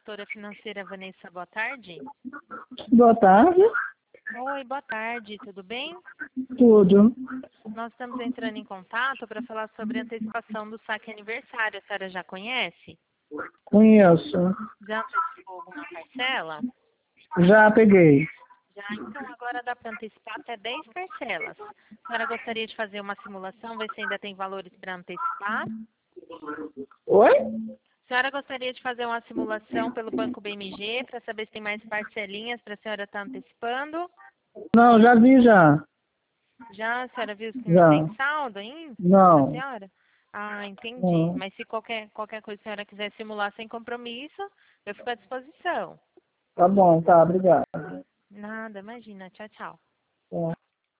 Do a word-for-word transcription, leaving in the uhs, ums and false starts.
consultora financeira Vanessa, boa tarde. Boa tarde. Oi, boa tarde, tudo bem? Tudo. Nós estamos entrando em contato para falar sobre a antecipação do saque aniversário. A senhora já conhece? Conheço. Já antecipou alguma parcela? Já peguei. Já, então agora dá para antecipar até dez parcelas. A senhora gostaria de fazer uma simulação, ver se ainda tem valores para antecipar? Oi? A senhora gostaria de fazer uma simulação pelo Banco B M G para saber se tem mais parcelinhas para a senhora estar antecipando? Não, já vi já. Já, a senhora viu se não Já. tem saldo ainda? A Não. senhora? Ah, entendi. Não. Mas se qualquer, qualquer coisa a senhora quiser simular sem compromisso, eu fico à disposição. Tá bom, tá, obrigado. Nada, imagina. Tchau, tchau. Tá.